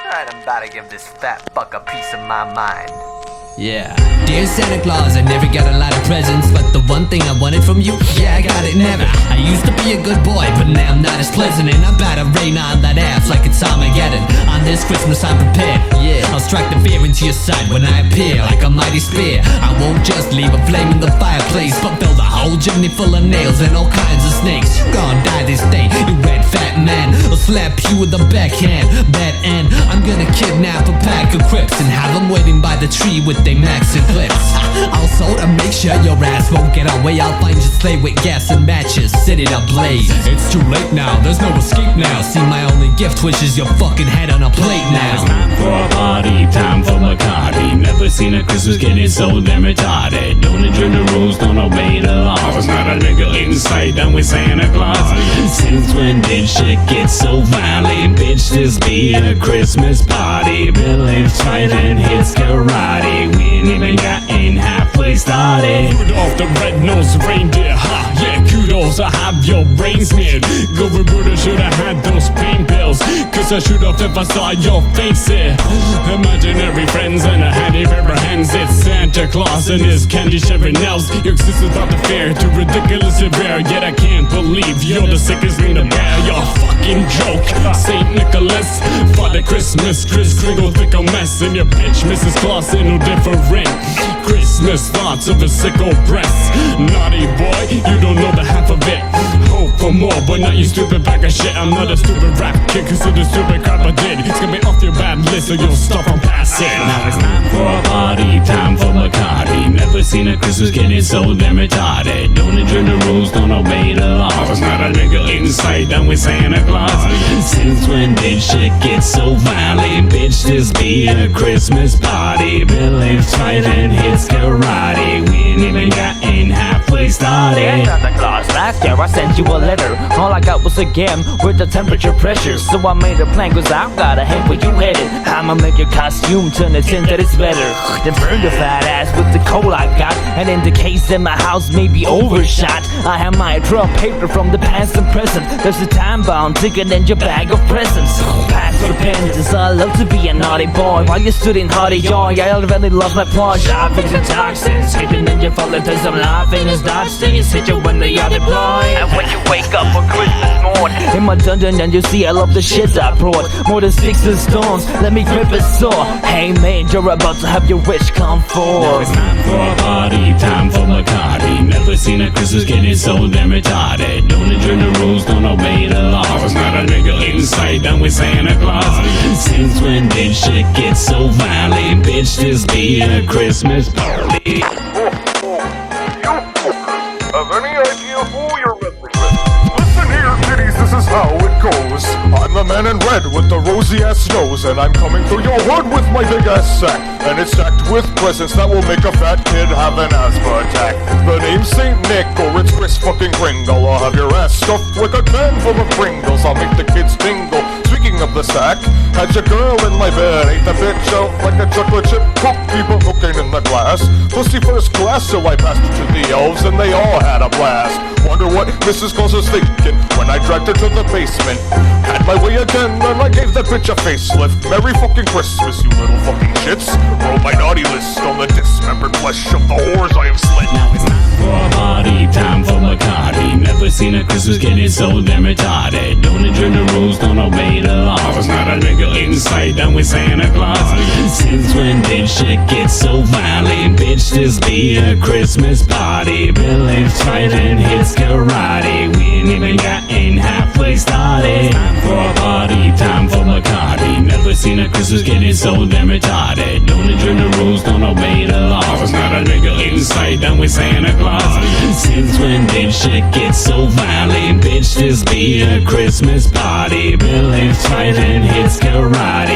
Alright, I'm about to give this fat fuck a piece of my mind. Yeah. Dear Santa Claus, I never got a lot of presents, but the one thing I wanted from you, yeah, I got it never. I used to be a good boy, but now I'm not as pleasant, and I'm about to rain on that ass like it's Armageddon. On this Christmas I'm prepared, yeah. I'll strike the fear into your side when I appear like a mighty spear. I won't just leave a flame in the fireplace, but build a whole chimney full of nails and all kinds of snakes. You gon' die this day, you red fat man. I'll slap you with a backhand, bad end. I'm gonna kidnap a pack of Crips and have them waiting by the tree with they max and clips. Also, to make sure your ass won't get away, I'll find your sleigh with gas and matches, set it ablaze. It's too late now, there's no escape now. See, my only gift, which is your fucking head on a plate now. It's time for a party, time for Bacardi. Never seen a Christmas getting so damn retarded. Don't enjoy the rules, don't obey the laws. Not a nigga in sight, done with Santa Claus. Since when did shit get so violent? Bitch, this be a Christmas party. Village fighting hits karate. We ain't even gotten halfway started. Rudolph the red-nosed reindeer, ha, yeah, kudos, I have your brain smeared. Governor Buddha should've had those pain pills, cause I should've if I saw your face here. Imaginary friends and a handy pair of hands. It's Santa Claus and his candy shaving nails. Your existence not the fair, too ridiculous and rare. Yet I can't believe you're the sickest thing to bear. You're a fucking joke, Saint Nicholas. Father Christmas, Kris Kringle, think a mess. And your bitch, Mrs. Claus, ain't no different. Christmas thoughts of a sicko breast. Naughty boy, you don't know the half of it. Hope for more, but not you stupid bag of shit. I'm not a stupid rap kid, cause of the stupid crap I did. It's gonna be off your bad list, so you'll stop from passing. Now it's time for a party, time for Bacardi. Never seen a Christmas getting so damn retarded. Don't enjoy the rules, don't obey the laws. Not a nigga in sight, done with Santa Claus. Since when did shit get so violent? Bitch, this be a Christmas party. Village fighting hits karate. We ain't even gotten halfway started. Dear Santa Claus, last year I sent you a letter. All I got was a gam with the temperature pressure. So I made a plan, cause I've got a hint where you headed. I'ma make your costume turn a tint that it's better. Then burn your fat ass with the coal I got. And in the case that my house may be overshot, I have my drum paper from the past and present. There's a time bound ticket in your bag of presents. Pass the repentance, I love to be a naughty boy. While you stood in hardy joy, I already lost my plunge. I fix the toxins, hidden in your fallen place of laughing. It's dodge things, hit you when they are deployed. And when you wake up on Christmas morn, in my dungeon and you see I love the shit I brought. More than 6 stones, let me grip a saw. Hey man, you're about to have your wish come forth. Now it's time for a party, time for Bacardi. Never seen a Christmas getting so damn retarded. Don't enjoy the rules, don't obey the laws. Not a nigga in sight, done with Santa Claus. Since when did shit get so violent? Bitch, this be a Christmas party. Have any idea who you're representing? Listen here, kiddies, this is how it goes. I'm the man in red with the rosy-ass nose, and I'm coming through your hood with my big-ass sack. And it's stacked with presents that will make a fat kid have an asthma attack. The name's Saint Nick, or it's Kris fucking Kringle. I'll have your ass stuffed like a can full of Pringles. I'll make the kids tingle. Speaking of the sack, had your girl in my bed, ate the bitch out like a chocolate chip cookie, but looking in the glass. Pussy first class, so I passed it to the elves, and they all had a blast. Wonder what Mrs. Claus was thinking when I dragged her to the basement. Had my way again, and I gave that bitch a facelift. Merry fucking Christmas, you little fucking shits. Roll my naughty list on the dismembered flesh of the whores I have slit. Now it's time for a party, time for Bacardi. Never seen a Christmas getting so damn retarded. Don't enjoy the rules, don't obey the laws. Not a nigga in sight, done with Santa Claus. Since when did shit get so violent? Bitch, this be a Christmas party. Village fighting hits karate. We ain't even gotten halfway started. Time for a party, time for Bacardi. Never seen a Christmas getting so damn retarded. Don't enjoy the rules, don't obey the laws. Not a nigga in sight, done with Santa Claus. Since when did shit get so violent? Bitch, this be a Christmas party. Village fighting hits karate.